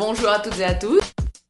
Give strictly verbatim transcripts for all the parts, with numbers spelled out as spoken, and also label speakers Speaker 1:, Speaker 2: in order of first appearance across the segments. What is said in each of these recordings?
Speaker 1: bonjour à toutes et à tous.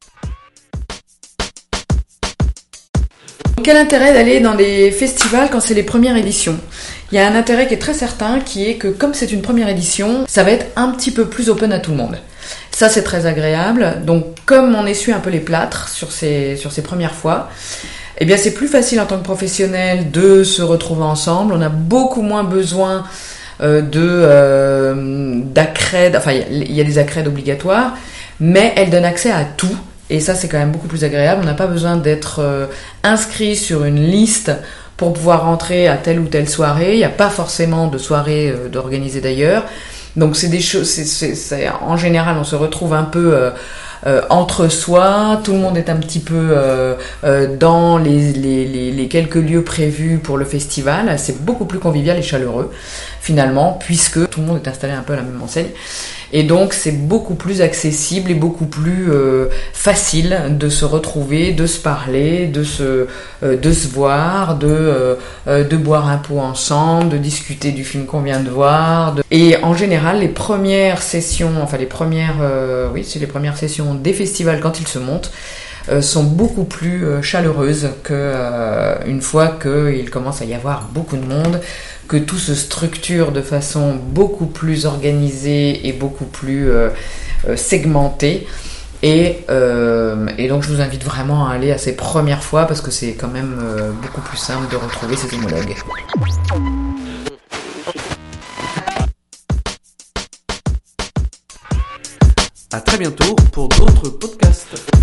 Speaker 1: Quel intérêt d'aller dans les festivals quand c'est les premières éditions ? Il y a un intérêt qui est très certain, qui est que comme c'est une première édition, ça va être un petit peu plus open à tout le monde. Ça, c'est très agréable. Donc, comme on essuie un peu les plâtres sur ces, sur ces premières fois, eh bien, c'est plus facile en tant que professionnel de se retrouver ensemble. On a beaucoup moins besoin euh, de euh, d'accrèdes. Enfin, il y, y a des accrèdes obligatoires, mais elles donnent accès à tout. Et ça, c'est quand même beaucoup plus agréable. On n'a pas besoin d'être euh, inscrit sur une liste pour pouvoir rentrer à telle ou telle soirée. Il n'y a pas forcément de soirée euh, d'organiser d'ailleurs. Donc c'est des choses, c'est, c'est, c'est, en général, on se retrouve un peu euh, euh, entre soi. Tout le monde est un petit peu euh, euh, dans les, les, les, les quelques lieux prévus pour le festival. C'est beaucoup plus convivial et chaleureux finalement, puisque tout le monde est installé un peu à la même enseigne. Et donc c'est beaucoup plus accessible et beaucoup plus euh, facile de se retrouver, de se parler, de se, euh, de se voir, de, euh, de boire un pot ensemble, de discuter du film qu'on vient de voir. De... Et en général, les premières sessions, enfin les premières, euh, oui, c'est les premières sessions des festivals quand ils se montent, euh, sont beaucoup plus euh, chaleureuses que euh, une fois qu'il commence à y avoir beaucoup de monde, que tout se structure de façon beaucoup plus organisée et beaucoup plus euh, euh, segmentée. Et, euh, et donc je vous invite vraiment à aller à ces premières fois parce que c'est quand même euh, beaucoup plus simple de retrouver ses homologues.
Speaker 2: À très bientôt pour d'autres podcasts.